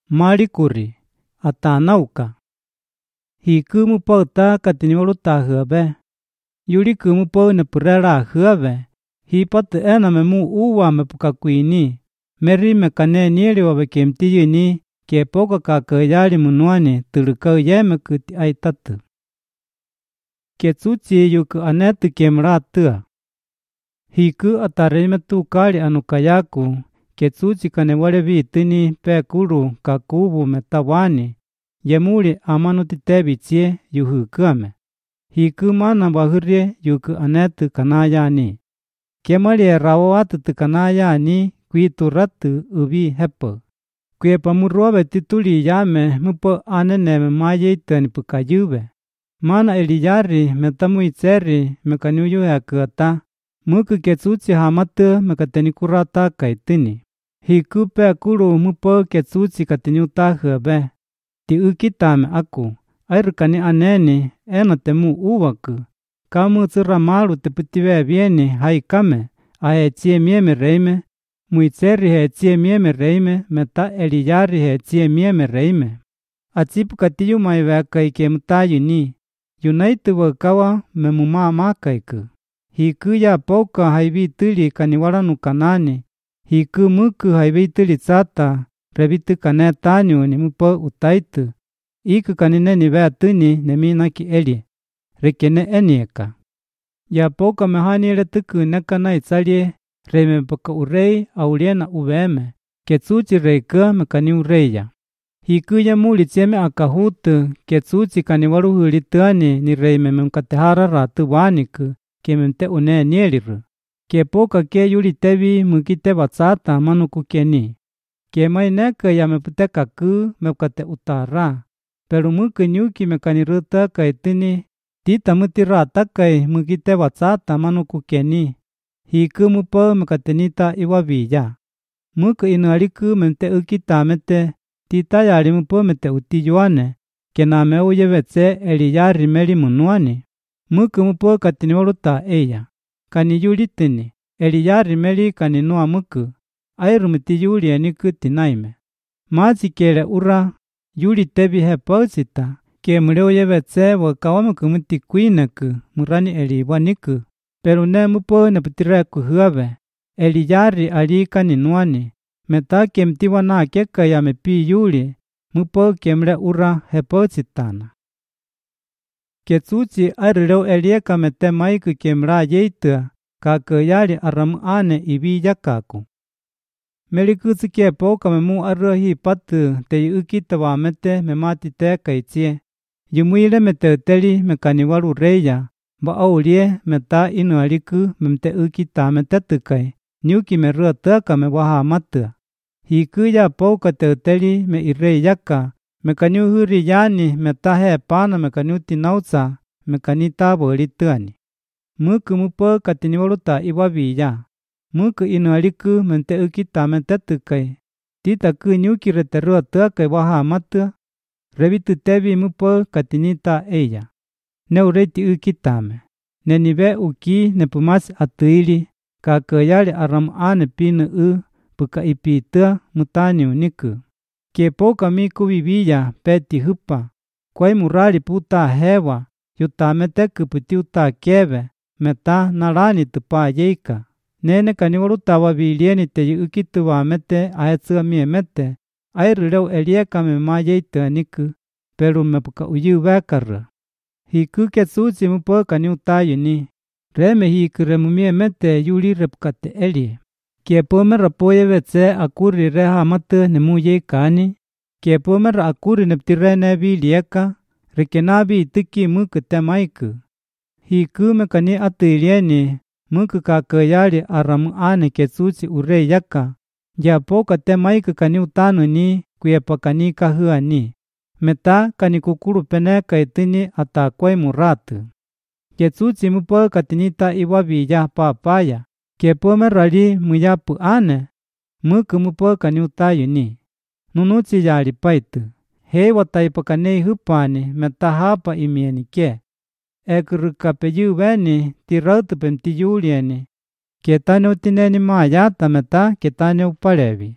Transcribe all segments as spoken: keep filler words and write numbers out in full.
Marikuri, atanauka. Hiku mupauta katiniwaluta hube. Yuliku mupau nepurera hube. Hipate ena memu uwa mepukakuini. Meri mekane nieli wabekemtiyini. Kepoka kakayali munuani tulukau yemeku ti aitatu. Ketsuchi yuku anetu kemratua. Hiku atarimetu kali anukayaku. Ketsuchi kane wale vitini pekuru kakubu metawani. Yemuli amanuti tebichie yuhukame. Hiku mana bahurie yuku anetu kanayani. Kemali rawo atutu kanayani kuituratu ubi hepo. Kwe pamurobe tituli yame mupo aneneme mayeitani pukayube. Mana eliyari metamuitseri mekaniuyu yakata. Muku ketsuchi hamatu mekatenikurata kaitini. Hiku pekuru mupo ketsuchi katiniuta hube. Ti ukitame aku. Airukani aneni ena temu uwaku. Kamu tsura malu teputiwe bieni haikame. Ahechie mieme reime. Muitseri hechie mieme reime. Meta eliyari hechie mieme reime. Achipu katiyu maiweka ike mutayuni. Yunaitu wakawa memuma makaiku. Hiku ya poka haibituli kaniwaranu kanani. Hiku muku haibituli tsata. Rebitu kane tanyu ni mupo utaitu. Iku kanine ni veatuni neminaki eli. Rekene enieka. Ya poka mehani letuku nekana itsalie. Reime poka urei auliena uveme. Ketsuchi reika mekani ureya. Hiku ya muli cheme akahutu. Ketsuchi kaniwaruhulituani ni reime memkatehara ratu waniku. Kemente une nieliru. Kepoka ke yuli tebi mukite batsata manuku keni. Kemai neka ya meputeka ku mekate utara. Pero muku nyuki mekaniruta kaitini. Tita mutira takai mukite batsata manuku keni. Hiku mupo mekatenita iwabiya. Muku inualiku mente ukitamete. Tita yari mupo mete utiyuane. Kename uyebetse eliyari meli munuani. Muku mupo katiniwaluta eya. Kani yulitini. Eliyari meli kaninua muku. Airumiti yuli eniku tinaime. Machi kele ura. Yuli tebi hepauchita. Ke mule uyebetse wakawamuku muti kuineku. Murani eliwaniku. Pero ne mupo neputireku huabe. Eliyari ali kaninuani. Meta kemtiwa na keka ya mepi yuli. Mupo kemle ura hepauchitana. Ketsuchi arileu elieka mete maiku kemra yeitua. Kakayali aramu ane ibi yakaku. Melikutsu kepoka memu aruhi patu te ukita wamete memati te kaichie. Yumuile mete uteli mekaniwaru reya. Ba aulie meta inualiku memte ukita mete tukai. Nyuki merua tuaka me waha matua. Hiku ya poka te uteli me irei yaka. Mekaniu huri yani meta he pana mekaniu tinautsa. Mekanita bolituani. Muku mupo katiniwaluta iwabiya. Muku inualiku mente ukita mente tukai. Tita ku nyuki reterua tuakai waha matua. Rebitu tebi mupo katinita eya. Neureti ukitame. Nenibe uki nepumasi atuili. Kakayali aram ane pinu u. Puka ipitua mutani uniku. Kepoka miku bibiya peti hupa. Kwai murali puta hewa. Yutamete kuputi uta kebe. Meta narani tupa yeika. Nene kaniwaluta wabilieni te ukitu wamete aetsua miemete. Airileu elieka me ma yeitu aniku. Pero mepuka uyu wekara. Hiku ketsuchi mupo kaniuta yuni. Reme hiku remu miemete yuli repukate eli. Kiepome rapoye vetse akuri reha matu nemu yeikani. Kiepome ra akuri neptire nebi lieka. Rekenabi itiki muku temaiku. Hiku mekani atuilieni. Muku kakayali aramu ane ketsuchi urei yaka. Japoka temaiku kani utanu ni kuyepakani kahuani. Meta kani kukuru pene kaitini atakwai muratu. Ketsuchi mupo katinita iwabiya papaya. Kepome rali muyapu ane. Muku mupo kani utayuni. Nunuchi yali paitu. Hei wataipakane hupani meta hapa imieni ke. Ekurukapeyu weni tirautu pemti yulieni. Ketane utineni mayata meta ketane upalevi.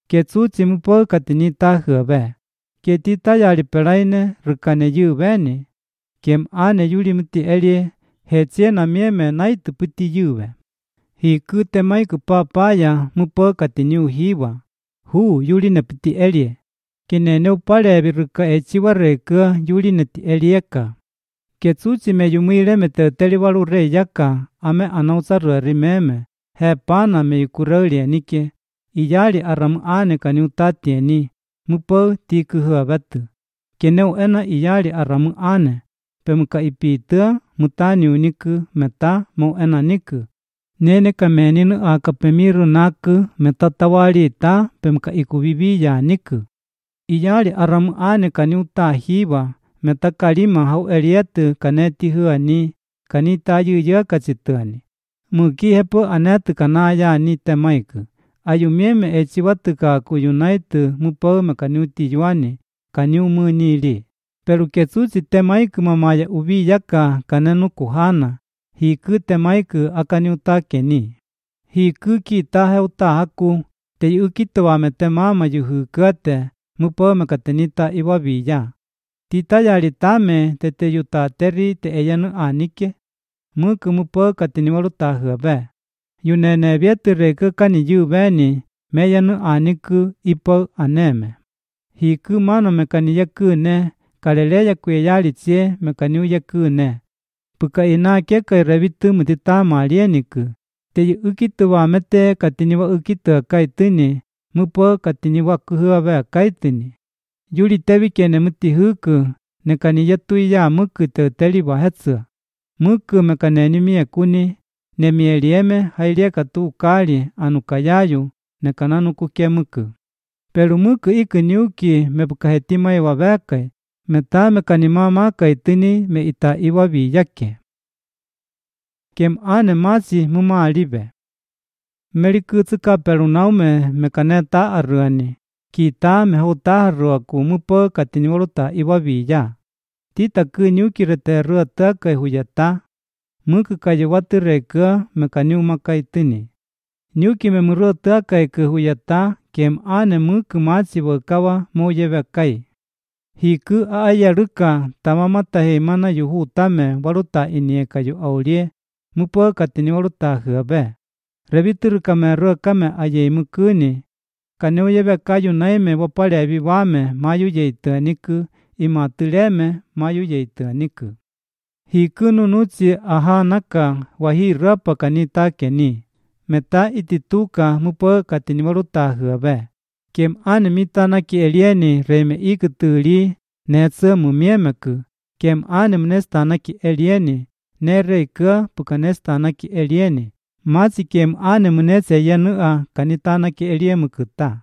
Ke tsuchi mupo katini ta hube. Ke tita yali pelaine rukane yu beni. Kem ane yuli mti elie hetse na mieme naitu puti yuwe. Hiku temai ku papaya mupo katini uhiwa. Hu yuli na puti elie. Kinene upalevi ruka echiwa reka yuli na ti elieka. Ke tsuchi me yumile me te teliwalu re yaka ame anausaru rimeme. He pana me yukuraulia nike. Iyali aram ane kani utatieni. Mupo tiku hua batu. Keneu ena iyali aram ane. Pemuka ipitua mutani uniku meta mo ena niku. Nene kameninu akapemiru naku metatawali ta pemuka ikubibi ya niku. Iyali aram ane kani utahiwa meta kalima hau elietu kaneti huani kanita yuya kachituani. Muki hepo anetu kanaya ni temaiku. Ayumieme echiwatu ka kuyunaitu mupo mekaniuti yuani kaniumu nili. Pero ke tsuchi temaiku mamaya ubi yaka kanenu kuhana. Hiku temaiku akaniutake ni. Hiku kita heuta haku te yukitowa me temama yuhukate mupo mekatenita iwabiya. Tita yali tame te te yuta teri te eyanu anike. Muku mupo katiniwalu tahube. Yunene vietu reka kani yubeni meyanu aniku ipo aneme. Hiku mano mekani yakune kaleleya kuye yali tsie mekaniu yakune. Puka ina keka revitu mutita malieniku. Te yu ukituwa mete katiniwa ukitua kaituni mupo katiniwa kuhuawe kaituni. Yuli tevi kene muti huku nekani yatui ya muku te teliwa hetsu. Muku mekaneni mie kuni ne mielieme hailia katu kali anukayayu nekananu kuke muku. Pero muku iku niuki mepuka hetima iwa bekai meta mekanimama kaituni me ita iwabi yake. Kem ane masi muma alibe. Melikutsuka pero naume mekaneta aruani. Kita mehota arua ku mupo katiniwaluta iwabi ya. Tita ku niuki rete rua taka huyata. Muku kayawatu reka mekaniuma kaituni. Niuki memurua taka iku huyata kem ane muku masi wakawa moyebe kai. Hiku aaya ruka tamamata he mana yuhu tame waluta inie kayu aulie mupo katini waluta hube. Revitu ruka me rua kame aye mukuni. Kaneu yebe kayu naime wapale abiwame mayu yeita niku imatuleme mayu yeita niku. Hiku nunuchi aha naka wahi rapa kanita keni. Meta itituka mupo katini waluta hube. Kem ane mitana ki elieni reme ikutuli netsa mumiemeku. Kem ane mnestana ki elieni ne reika pukanestana ki elieni. Masi kem ane mnese yanua kanitana ki eliemuku ta.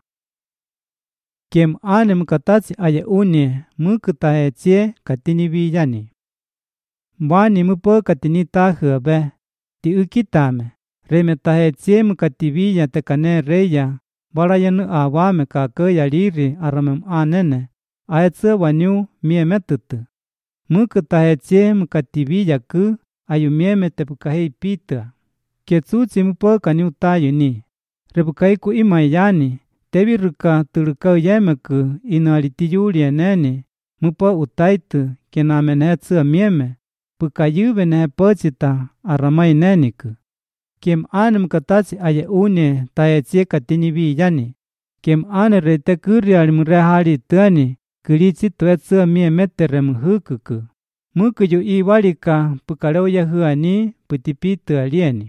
Kem ane mkatachi aya uni mukuta hechie katini viyani. Wani mupo katini ta hube. Ti ukitame. Reme ta hechie mukativiya tekane reya. Barayanu awame kakaya liri aramem anene. Aetse waniu mieme tutu. Mukuta hechie mukativiya ku ayumieme tepukahei pita. Ketsuchi mupo kaniu tayuni. Rebukai ku imayani. Tevi ruka turukau yemeku inualitiyuli neni. Mupo utaitu kename nehetsu mieme. Pukayube nehe pochita aramai neniku. Kem ane mkatachi aya une tayechie katini viyani. Kem ane rete kuri alimurehali tuani kurichi tuetsu mie metere mhukuku. Muku yu iwalika pukaleu yahuani putipitu alieni.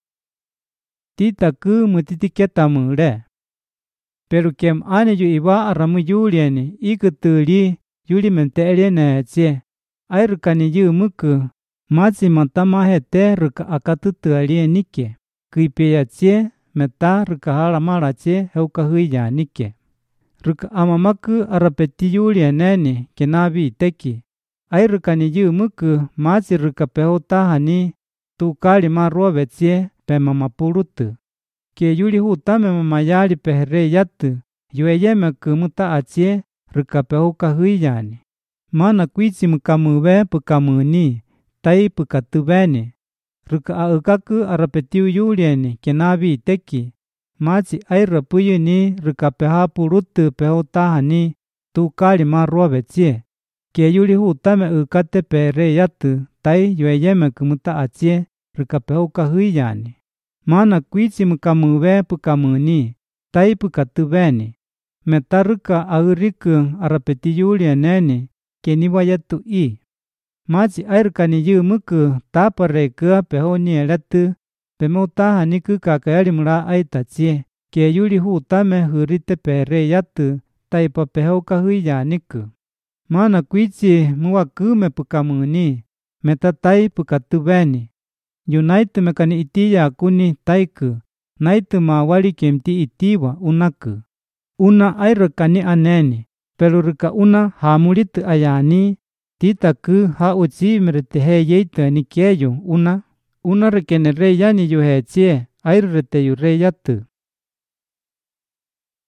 Tita ku mutitiketa mure. Pero kem ane yu iwa aramu yulieni ikutuli yuli mente eliene chie. Airukani yu muku. Masi matama hete ruka akatutu alienike. Kuipia chie meta ruka halamara chie heuka huya nike. Ruka amamaku arapeti yulia neni kenabi teki. Ai ruka ni yu muku masi ruka pehotahani tukali maruove chie pe mamapurutu. Ke yuli hutame mamayali pehere yatu yueyeme kumuta achie ruka pehuka huyani. Mana kuichi mukamuwe pukamuni. Tai pukatubeni. Ruka aukaku arapetiu yulieni kenabi teki. machi aira puyuni rikapeha purutu pehotahani tu kali marua vechie. Keyuli hutame ukate pere yatu tai yueyeme kumuta achie rikapehuka huyani. Mana kuichi mukamuve pukamuni tai pukatuveni. Metaruka auriku arapeti yuli eneni keniwa yetu i. Machi airkani yumuku taparekua pehoni eletu pemutahani kukakayali mura aitachie. Keyuli hutame hurite pere yatu tai papehuka huyaniku. Mana kuichi muwakume pukamuni metatai pukatuveni. Yunaitu mekani itiya kuni taiku. Naitu mawali kemti itiwa unaku. Una airkani aneni. Pelurika una hamulitu ayani. Titaku hauchi meretehe yeita nikeyo una. Una rekene reyani yuhechie airrete yureyatu.